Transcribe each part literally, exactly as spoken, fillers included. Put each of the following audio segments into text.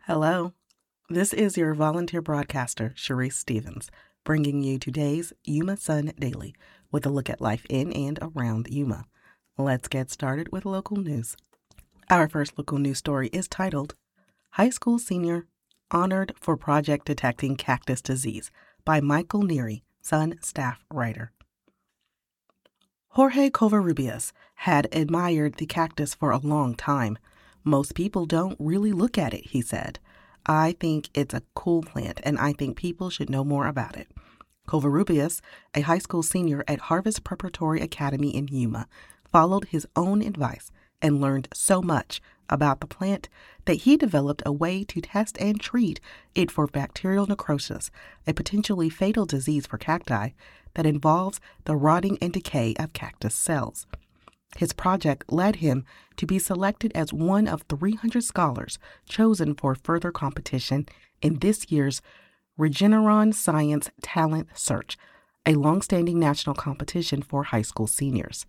Hello, this is your volunteer broadcaster, Sharice Stevens, bringing you today's Yuma Sun Daily with a look at life in and around Yuma. Let's get started with local news. Our first local news story is titled, High School Senior Honored for Project Detecting Cactus Disease by Michael Neary, Sun staff writer. Jorge Covarrubias had admired the cactus for a long time. Most people don't really look at it, he said. I think it's a cool plant, and I think people should know more about it. Covarrubias, a high school senior at Harvest Preparatory Academy in Yuma, followed his own advice and learned so much about the plant that he developed a way to test and treat it for bacterial necrosis, a potentially fatal disease for cacti that involves the rotting and decay of cactus cells. His project led him to be selected as one of three hundred scholars chosen for further competition in this year's Regeneron Science Talent Search, a long-standing national competition for high school seniors.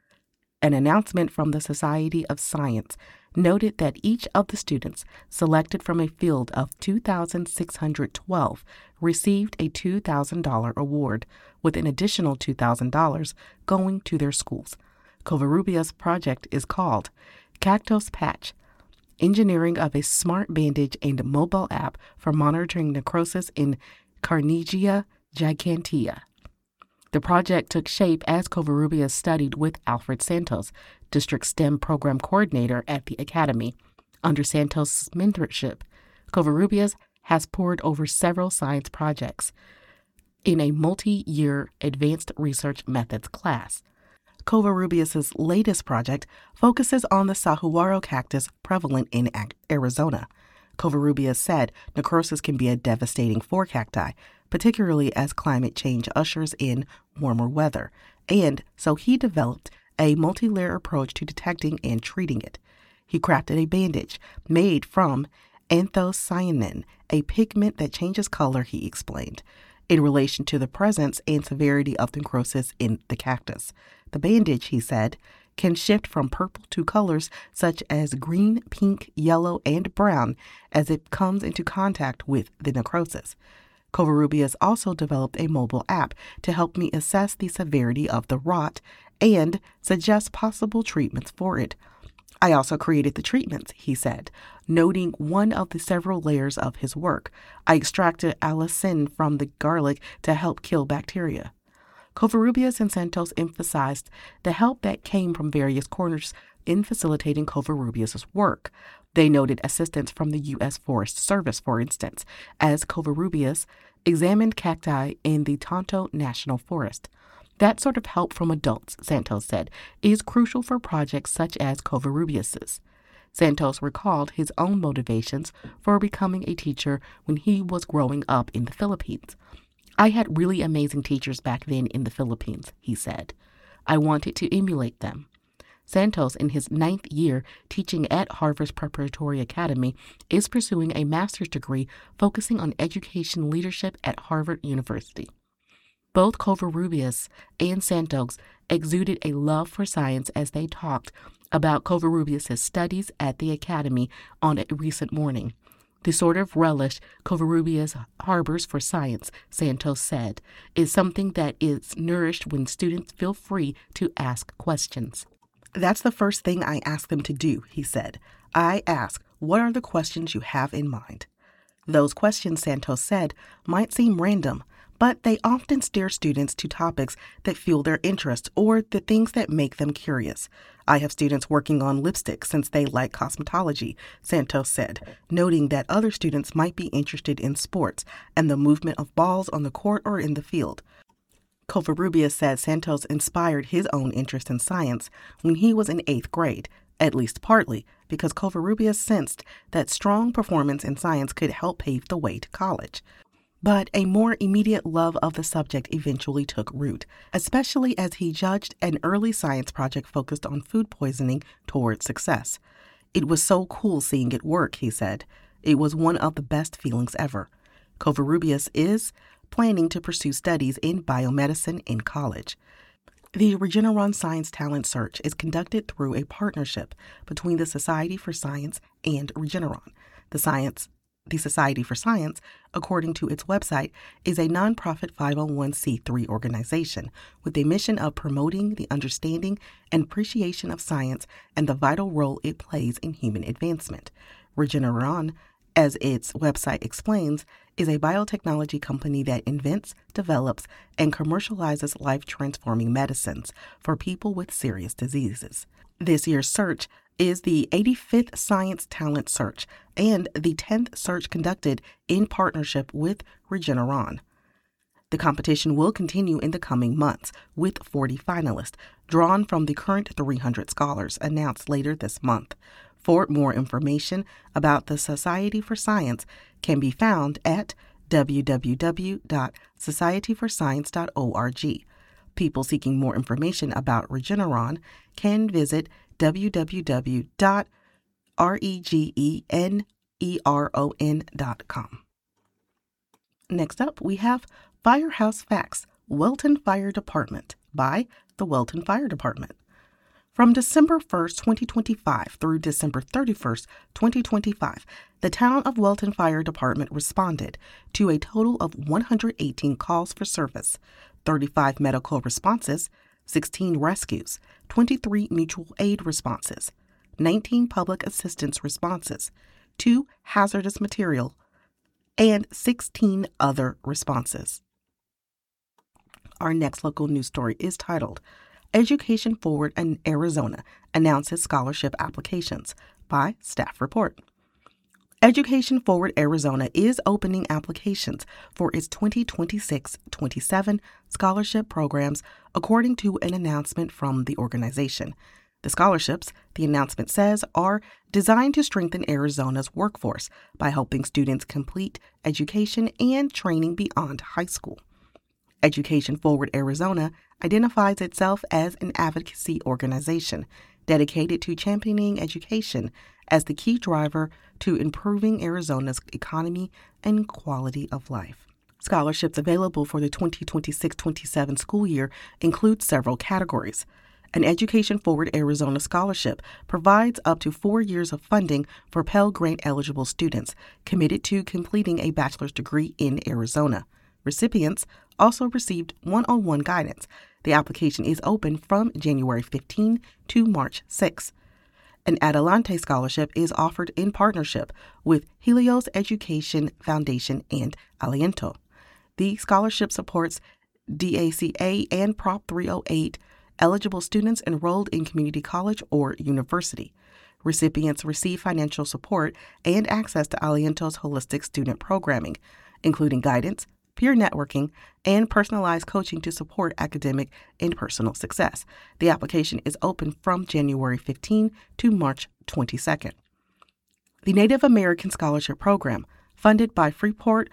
An announcement from the Society of Science noted that each of the students selected from a field of two thousand six hundred twelve received a two thousand dollars award, with an additional two thousand dollars going to their schools. Covarrubias' project is called Cactus Patch, engineering of a smart bandage and mobile app for monitoring necrosis in Carnegie gigantea. The project took shape as Covarrubias studied with Alfred Santos, District STEM Program Coordinator at the Academy. Under Santos' mentorship, Covarrubias has poured over several science projects in a multi-year advanced research methods class. Covarrubias' latest project focuses on the saguaro cactus prevalent in Arizona. Covarrubias said necrosis can be a devastating for cacti, particularly as climate change ushers in warmer weather, and so he developed a multi-layer approach to detecting and treating it. He crafted a bandage made from anthocyanin, a pigment that changes color, he explained, in relation to the presence and severity of necrosis in the cactus. The bandage, he said, can shift from purple to colors such as green, pink, yellow, and brown as it comes into contact with the necrosis. Covarrubias also developed a mobile app to help me assess the severity of the rot and suggest possible treatments for it. I also created the treatments, he said, noting one of the several layers of his work. I extracted allicin from the garlic to help kill bacteria. Covarrubias and Santos emphasized the help that came from various corners in facilitating Covarrubias' work. They noted assistance from the U S Forest Service, for instance, as Covarrubias examined cacti in the Tonto National Forest. That sort of help from adults, Santos said, is crucial for projects such as Covarrubias's. Santos recalled his own motivations for becoming a teacher when he was growing up in the Philippines. I had really amazing teachers back then in the Philippines, he said. I wanted to emulate them. Santos, in his ninth year teaching at Harvest Preparatory Academy, is pursuing a master's degree focusing on education leadership at Harvard University. Both Covarrubias and Santos exuded a love for science as they talked about Covarrubias' studies at the Academy on a recent morning. The sort of relish Covarrubias harbors for science, Santos said, is something that is nourished when students feel free to ask questions. That's the first thing I ask them to do, he said. I ask, what are the questions you have in mind? Those questions, Santos said, might seem random, but they often steer students to topics that fuel their interest or the things that make them curious. I have students working on lipstick since they like cosmetology, Santos said, noting that other students might be interested in sports and the movement of balls on the court or in the field. Covarrubias said Santos inspired his own interest in science when he was in eighth grade, at least partly because Covarrubias sensed that strong performance in science could help pave the way to college. But a more immediate love of the subject eventually took root, especially as he judged an early science project focused on food poisoning toward success. It was so cool seeing it work, he said. It was one of the best feelings ever. Covarrubias is planning to pursue studies in biomedicine in college. The Regeneron Science Talent Search is conducted through a partnership between the Society for Science and Regeneron. The Science The Society for Science, according to its website, is a nonprofit five oh one c three organization with a mission of promoting the understanding and appreciation of science and the vital role it plays in human advancement. Regeneron, as its website explains, is a biotechnology company that invents, develops, and commercializes life-transforming medicines for people with serious diseases. This year's search is the eighty-fifth Science Talent Search and the tenth search conducted in partnership with Regeneron. The competition will continue in the coming months with forty finalists, drawn from the current three hundred scholars, announced later this month. For more information about the Society for Science can be found at w w w dot society for science dot org. People seeking more information about Regeneron can visit w w w dot regeneron dot com. Next up, we have Firehouse Facts, Welton Fire Department by the Welton Fire Department. From December first, twenty twenty-five through December thirty-first, twenty twenty-five, the Town of Welton Fire Department responded to a total of one hundred eighteen calls for service, thirty-five medical responses, sixteen rescues, twenty-three mutual aid responses, nineteen public assistance responses, two hazardous material, and sixteen other responses. Our next local news story is titled, Education Forward in Arizona Announces Scholarship Applications by Staff Report. Education Forward Arizona is opening applications for its twenty twenty-six twenty-seven scholarship programs, according to an announcement from the organization. The scholarships, the announcement says, are designed to strengthen Arizona's workforce by helping students complete education and training beyond high school. Education Forward Arizona identifies itself as an advocacy organization dedicated to championing education as the key driver to improving Arizona's economy and quality of life. Scholarships available for the twenty twenty-six twenty-seven school year include several categories. An Education Forward Arizona scholarship provides up to four years of funding for Pell Grant-eligible students committed to completing a bachelor's degree in Arizona. Recipients also received one-on-one guidance. The application is open from January fifteenth to March sixth. An Adelante Scholarship is offered in partnership with Helios Education Foundation and Aliento. The scholarship supports D A C A and Prop three oh eight eligible students enrolled in community college or university. Recipients receive financial support and access to Aliento's holistic student programming, including guidance, peer networking, and personalized coaching to support academic and personal success. The application is open from January fifteenth to March twenty-second. The Native American Scholarship Program, funded by Freeport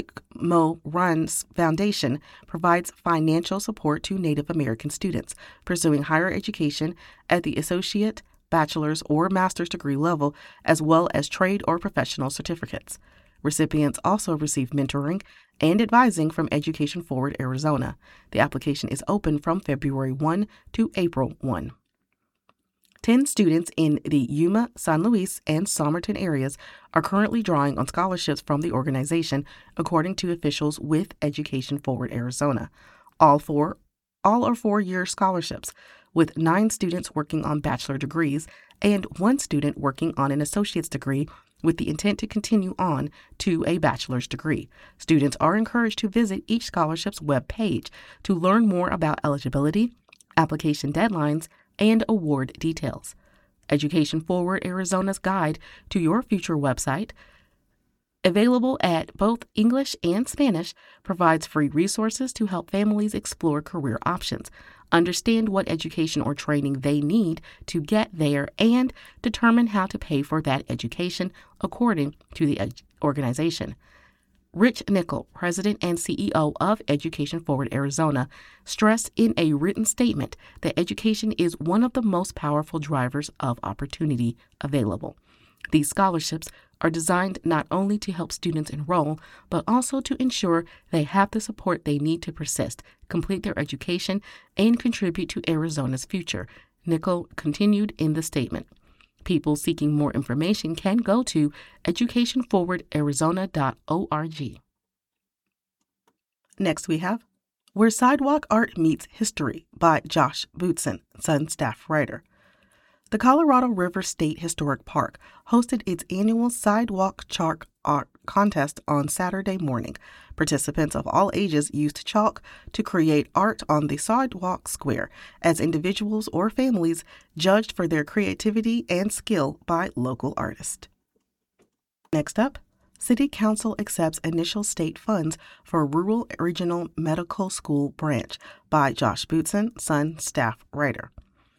McMoRan Foundation, provides financial support to Native American students pursuing higher education at the associate, bachelor's, or master's degree level, as well as trade or professional certificates. Recipients also receive mentoring and advising from Education Forward Arizona. The application is open from February first to April first. Ten students in the Yuma, San Luis, and Somerton areas are currently drawing on scholarships from the organization, according to officials with Education Forward Arizona. All four, all are four-year scholarships, with nine students working on bachelor degrees and one student working on an associate's degree with the intent to continue on to a bachelor's degree. Students are encouraged to visit each scholarship's web page to learn more about eligibility, application deadlines, and award details. Education Forward Arizona's Guide to Your Future website, available at both English and Spanish, provides free resources to help families explore career options, understand what education or training they need to get there, and determine how to pay for that education according to the ed- organization. Rich Nickel, president and C E O of Education Forward Arizona, stressed in a written statement that education is one of the most powerful drivers of opportunity available. These scholarships are designed not only to help students enroll, but also to ensure they have the support they need to persist, complete their education, and contribute to Arizona's future, Nickel continued in the statement. People seeking more information can go to education forward arizona dot org. Next we have Where Sidewalk Art Meets History by Josh Boutsen, Sun staff writer. The Colorado River State Historic Park hosted its annual Sidewalk Chalk Art Contest on Saturday morning. Participants of all ages used chalk to create art on the sidewalk square as individuals or families judged for their creativity and skill by local artists. Next up, City Council accepts initial state funds for Rural Regional Medical School Branch by Josh Boutsen, Sun staff writer.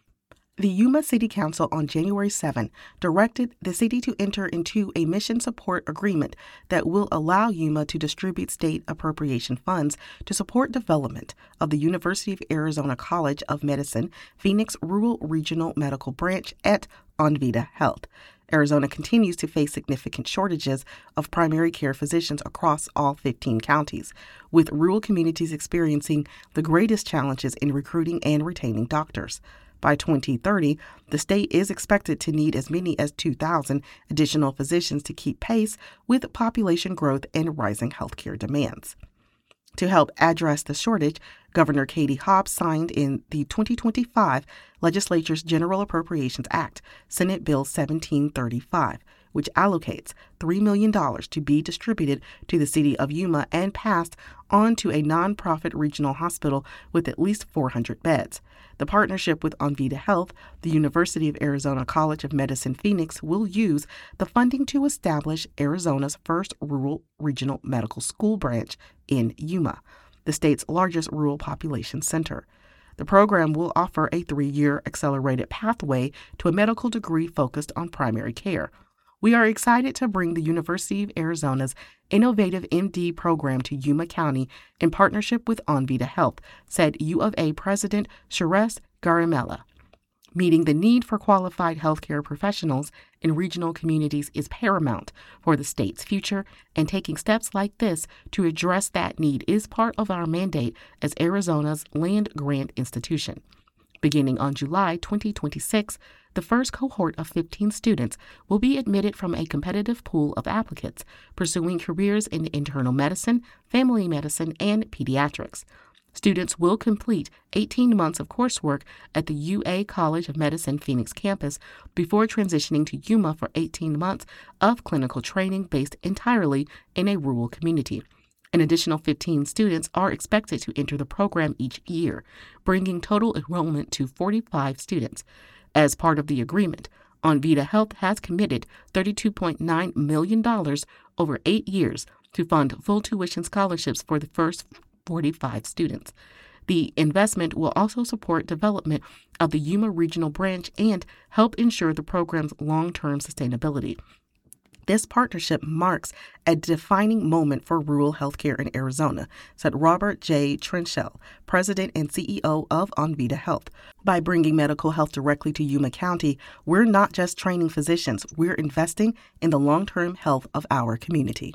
The Yuma City Council on January seventh directed the city to enter into a mission support agreement that will allow Yuma to distribute state appropriation funds to support development of the University of Arizona College of Medicine Phoenix Rural Regional Medical Branch at Onvita Health. Arizona continues to face significant shortages of primary care physicians across all fifteen counties, with rural communities experiencing the greatest challenges in recruiting and retaining doctors. By twenty thirty, the state is expected to need as many as two thousand additional physicians to keep pace with population growth and rising healthcare demands. To help address the shortage, Governor Katie Hobbs signed in the twenty twenty-five Legislature's General Appropriations Act, Senate Bill seventeen thirty-five, which allocates three million dollars to be distributed to the city of Yuma and passed on to a nonprofit regional hospital with at least four hundred beds. The partnership with Onvita Health, the University of Arizona College of Medicine Phoenix, will use the funding to establish Arizona's first rural regional medical school branch in Yuma, the state's largest rural population center. The program will offer a three-year accelerated pathway to a medical degree focused on primary care. We are excited to bring the University of Arizona's innovative M D program to Yuma County in partnership with Onvita Health, said U of A President Suresh Garimella. Meeting the need for qualified healthcare professionals in regional communities is paramount for the state's future, and taking steps like this to address that need is part of our mandate as Arizona's land-grant institution. Beginning on July twenty twenty-six, the first cohort of fifteen students will be admitted from a competitive pool of applicants pursuing careers in internal medicine, family medicine, and pediatrics. Students will complete eighteen months of coursework at the U A College of Medicine Phoenix campus before transitioning to Yuma for eighteen months of clinical training based entirely in a rural community. An additional fifteen students are expected to enter the program each year, bringing total enrollment to forty-five students. As part of the agreement, Onvita Health has committed thirty-two point nine million dollars over eight years to fund full tuition scholarships for the first forty-five students. The investment will also support development of the Yuma Regional Branch and help ensure the program's long-term sustainability. This partnership marks a defining moment for rural healthcare in Arizona, said Robert J. Trenchell, president and C E O of Onvita Health. By bringing medical health directly to Yuma County, we're not just training physicians, we're investing in the long-term health of our community.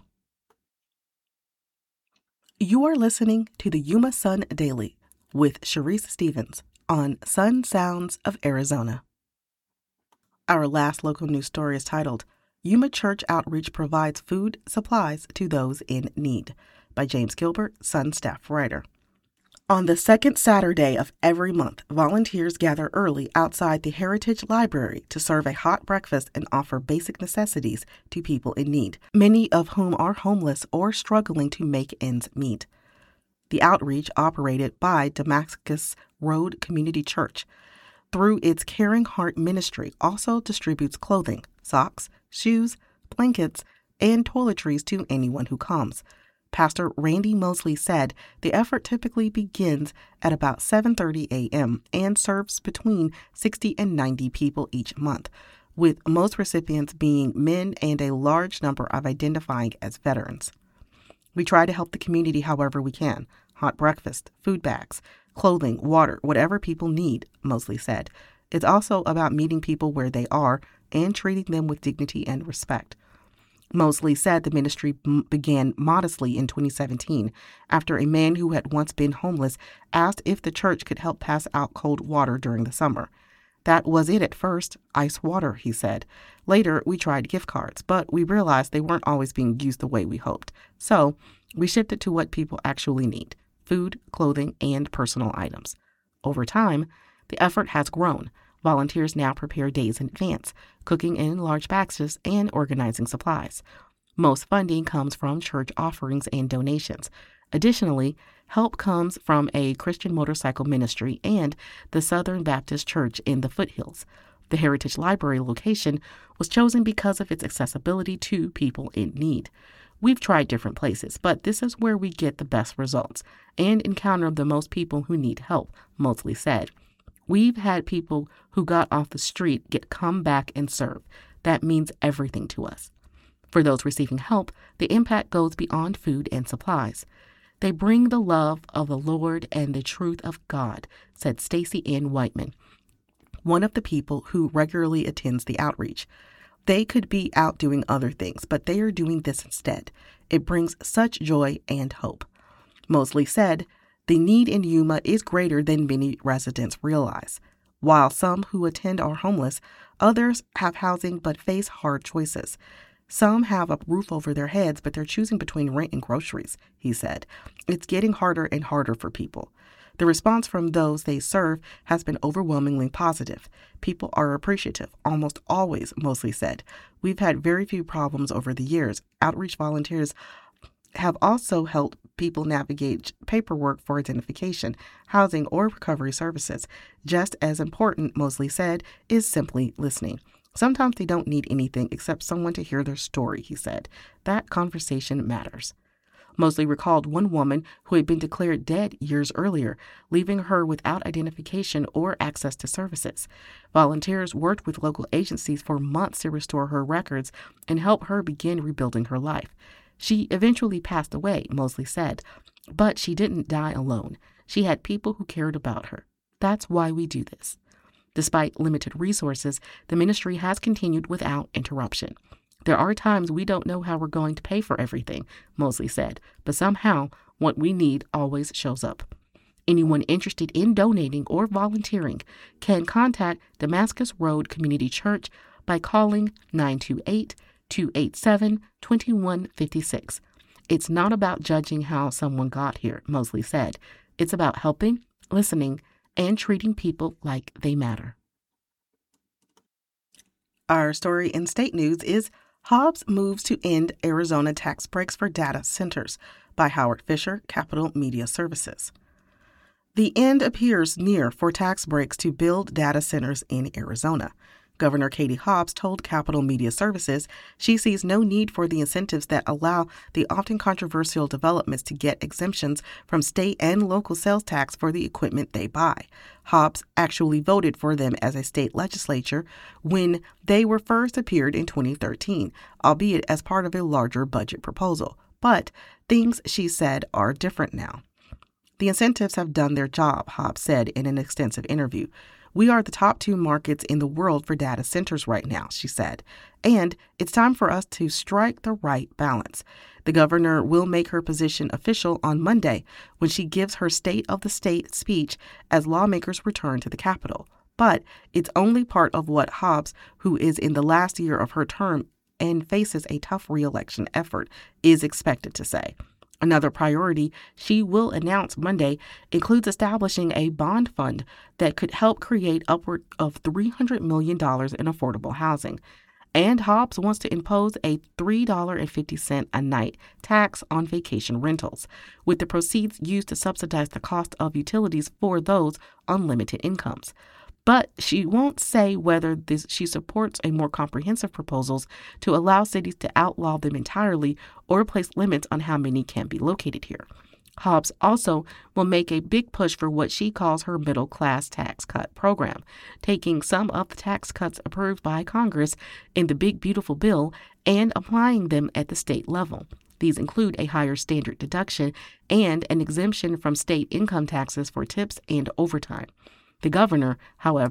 You are listening to the Yuma Sun Daily with Sharice Stevens on Sun Sounds of Arizona. Our last local news story is titled, Yuma Church Outreach Provides Food Supplies to Those in Need, by James Gilbert, Sun staff writer. On the second Saturday of every month, volunteers gather early outside the Heritage Library to serve a hot breakfast and offer basic necessities to people in need, many of whom are homeless or struggling to make ends meet. The outreach, operated by Damascus Road Community Church, through its Caring Heart Ministry, also distributes clothing, socks, shoes, blankets, and toiletries to anyone who comes. Pastor Randy Mosley said the effort typically begins at about seven thirty a.m. and serves between sixty and ninety people each month, with most recipients being men and a large number of identifying as veterans. We try to help the community however we can. Hot breakfast, food bags, clothing, water, whatever people need, Mosley said. It's also about meeting people where they are and treating them with dignity and respect. Mosley said the ministry m- began modestly in twenty seventeen after a man who had once been homeless asked if the church could help pass out cold water during the summer. That was it at first, ice water, he said. Later, we tried gift cards, but we realized they weren't always being used the way we hoped. So we shifted to what people actually need: food, clothing, and personal items. Over time, the effort has grown. Volunteers now prepare days in advance, cooking in large batches and organizing supplies. Most funding comes from church offerings and donations. Additionally, help comes from a Christian motorcycle ministry and the Southern Baptist Church in the foothills. The Heritage Library location was chosen because of its accessibility to people in need. We've tried different places, but this is where we get the best results and encounter the most people who need help, Mosley said. We've had people who got off the street get come back and serve. That means everything to us. For those receiving help, the impact goes beyond food and supplies. They bring the love of the Lord and the truth of God, said Stacy Ann Whiteman, one of the people who regularly attends the outreach. They could be out doing other things, but they are doing this instead. It brings such joy and hope. Mosley said, the need in Yuma is greater than many residents realize. While some who attend are homeless, others have housing but face hard choices. Some have a roof over their heads, but they're choosing between rent and groceries, he said. It's getting harder and harder for people. The response from those they serve has been overwhelmingly positive. People are appreciative, almost always, Mosley said. We've had very few problems over the years. Outreach volunteers have also helped people navigate paperwork for identification, housing, or recovery services. Just as important, Mosley said, is simply listening. Sometimes they don't need anything except someone to hear their story, he said. That conversation matters. Mosley recalled one woman who had been declared dead years earlier, leaving her without identification or access to services. Volunteers worked with local agencies for months to restore her records and help her begin rebuilding her life. She eventually passed away, Mosley said, but she didn't die alone. She had people who cared about her. That's why we do this. Despite limited resources, the ministry has continued without interruption. There are times we don't know how we're going to pay for everything, Mosley said, but somehow what we need always shows up. Anyone interested in donating or volunteering can contact Damascus Road Community Church by calling nine two eight, two eight seven, two one five six. It's not about judging how someone got here, Mosley said. It's about helping, listening, and treating people like they matter. Our story in state news is Hobbs moves to end Arizona tax breaks for data centers by Howard Fisher, Capital Media Services. The end appears near for tax breaks to build data centers in Arizona. Governor Katie Hobbs told Capital Media Services she sees no need for the incentives that allow the often controversial developments to get exemptions from state and local sales tax for the equipment they buy. Hobbs actually voted for them as a state legislature when they were first appeared in twenty thirteen, albeit as part of a larger budget proposal. But things, she said, are different now. The incentives have done their job, Hobbs said in an extensive interview. We are the top two markets in the world for data centers right now, she said, and it's time for us to strike the right balance. The governor will make her position official on Monday when she gives her State of the State speech as lawmakers return to the Capitol. But it's only part of what Hobbs, who is in the last year of her term and faces a tough re-election effort, is expected to say. Another priority she will announce Monday includes establishing a bond fund that could help create upward of three hundred million dollars in affordable housing. And Hobbs wants to impose a three dollars and fifty cents a night tax on vacation rentals, with the proceeds used to subsidize the cost of utilities for those on limited incomes. But she won't say whether this, she supports a more comprehensive proposals to allow cities to outlaw them entirely or place limits on how many can be located here. Hobbs also will make a big push for what she calls her middle-class tax cut program, taking some of the tax cuts approved by Congress in the Big Beautiful Bill and applying them at the state level. These include a higher standard deduction and an exemption from state income taxes for tips and overtime. The governor, however,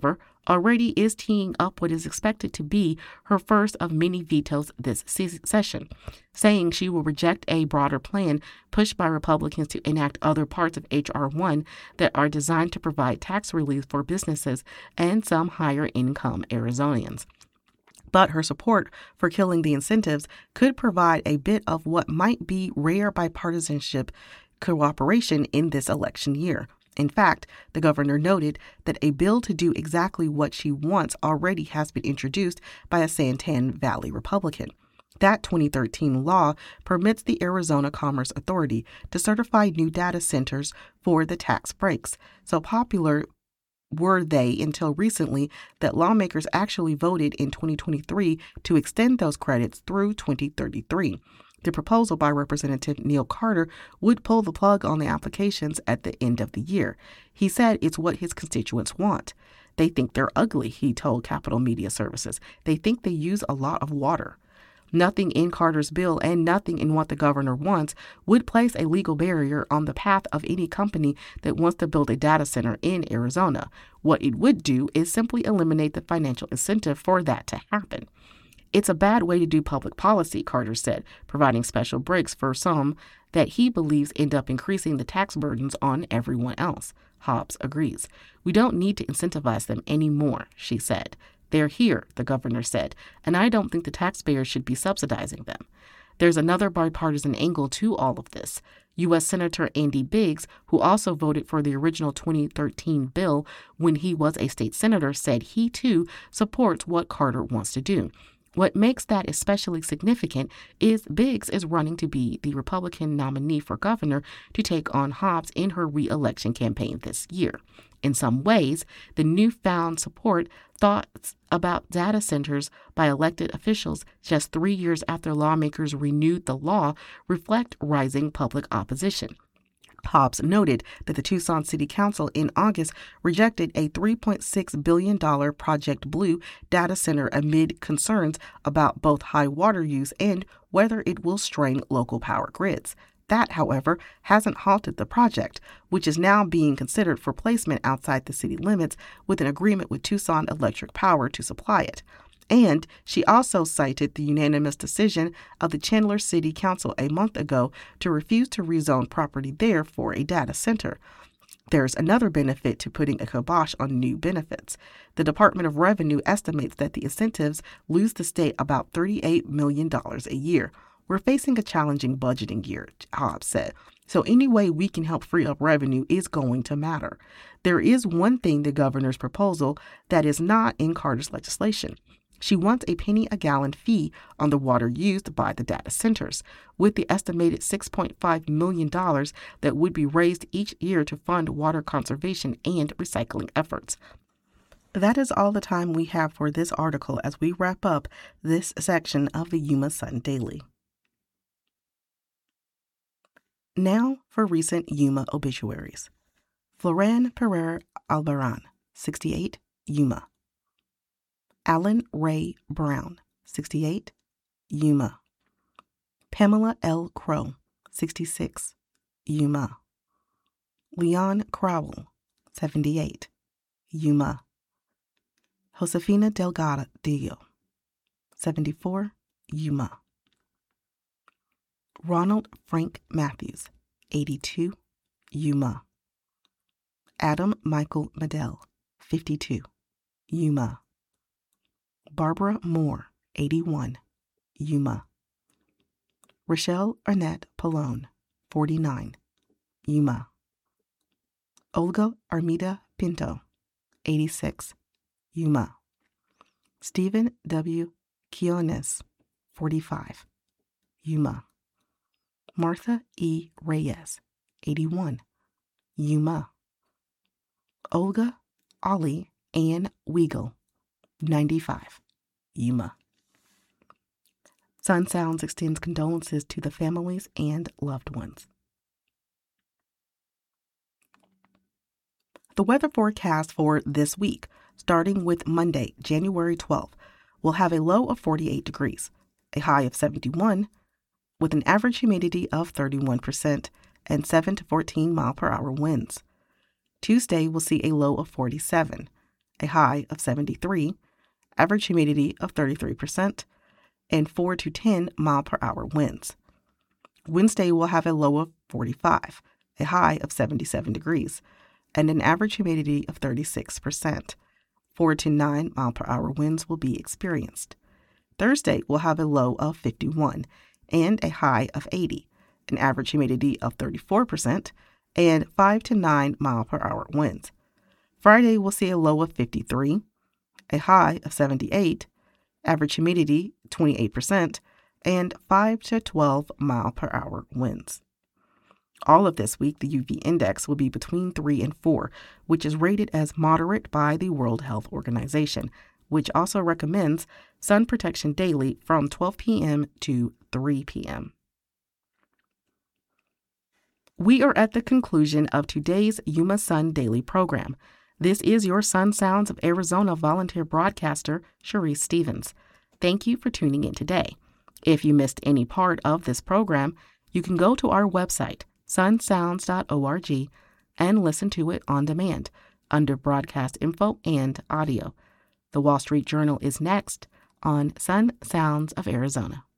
already is teeing up what is expected to be her first of many vetoes this se- session, saying she will reject a broader plan pushed by Republicans to enact other parts of H R one that are designed to provide tax relief for businesses and some higher-income Arizonians. But her support for killing the incentives could provide a bit of what might be rare bipartisanship cooperation in this election year. In fact, the governor noted that a bill to do exactly what she wants already has been introduced by a Santan Valley Republican. That twenty thirteen law permits the Arizona Commerce Authority to certify new data centers for the tax breaks. So popular were they until recently that lawmakers actually voted in twenty twenty-three to extend those credits through twenty thirty-three. The proposal by Representative Neil Carter would pull the plug on the applications at the end of the year. He said it's what his constituents want. They think they're ugly, he told Capitol Media Services. They think they use a lot of water. Nothing in Carter's bill and nothing in what the governor wants would place a legal barrier on the path of any company that wants to build a data center in Arizona. What it would do is simply eliminate the financial incentive for that to happen. It's a bad way to do public policy, Carter said, providing special breaks for some that he believes end up increasing the tax burdens on everyone else. Hobbs agrees. We don't need to incentivize them anymore, she said. They're here, the governor said, and I don't think the taxpayers should be subsidizing them. There's another bipartisan angle to all of this. U S Senator Andy Biggs, who also voted for the original twenty thirteen bill when he was a state senator, said he too supports what Carter wants to do. What makes that especially significant is Biggs is running to be the Republican nominee for governor to take on Hobbs in her re-election campaign this year. In some ways, the newfound support thoughts about data centers by elected officials just three years after lawmakers renewed the law reflect rising public opposition. Hobbs noted that the Tucson City Council in August rejected a three point six billion dollars Project Blue data center amid concerns about both high water use and whether it will strain local power grids. That, however, hasn't halted the project, which is now being considered for placement outside the city limits with an agreement with Tucson Electric Power to supply it. And she also cited the unanimous decision of the Chandler City Council a month ago to refuse to rezone property there for a data center. There's another benefit to putting a kibosh on new benefits. The Department of Revenue estimates that the incentives lose the state about thirty-eight million dollars a year. We're facing a challenging budgeting year, Hobbs said. So any way we can help free up revenue is going to matter. There is one thing the governor's proposal that is not in Carter's legislation. She wants a penny a gallon fee on the water used by the data centers, with the estimated six point five million dollars that would be raised each year to fund water conservation and recycling efforts. That is all the time we have for this article as we wrap up this section of the Yuma Sun Daily. Now for recent Yuma obituaries. Floran Pereira Albaran, sixty-eight, Yuma. Alan Ray Brown, sixty-eight, Yuma. Pamela L. Crow, sixty-six, Yuma. Leon Crowell, seventy-eight, Yuma. Josefina Delgadillo, seventy-four, Yuma. Ronald Frank Matthews, eighty-two, Yuma. Adam Michael Medell, fifty-two, Yuma. Barbara Moore, eighty-one, Yuma. Rochelle Arnett Pallone, forty-nine, Yuma. Olga Armida Pinto, eighty-six, Yuma. Stephen W. Quiones, forty-five, Yuma. Martha E. Reyes, eighty-one, Yuma. Olga Ollie Ann Weigel, ninety-five, Yuma. Sun Sounds extends condolences to the families and loved ones. The weather forecast for this week, starting with Monday, January twelfth, will have a low of forty-eight degrees, a high of seventy-one, with an average humidity of thirty-one percent and seven to fourteen mile per hour winds. Tuesday will see a low of forty-seven, a high of seventy-three, average humidity of thirty-three percent, and four to ten mile per hour winds. Wednesday will have a low of forty-five, a high of seventy-seven degrees, and an average humidity of thirty-six percent. four to nine mile per hour winds will be experienced. Thursday will have a low of fifty-one and a high of eighty, an average humidity of thirty-four percent, and five to nine mile per hour winds. Friday will see a low of fifty-three, a high of seventy-eight, average humidity twenty-eight percent, and five to twelve mile per hour winds. All of this week, the U V index will be between three and four, which is rated as moderate by the World Health Organization, which also recommends sun protection daily from twelve p.m. to three p.m. We are at the conclusion of today's Yuma Sun Daily program. This is your Sun Sounds of Arizona volunteer broadcaster, Sharice Stevens. Thank you for tuning in today. If you missed any part of this program, you can go to our website, sun sounds dot org, and listen to it on demand under broadcast info and audio. The Wall Street Journal is next on Sun Sounds of Arizona.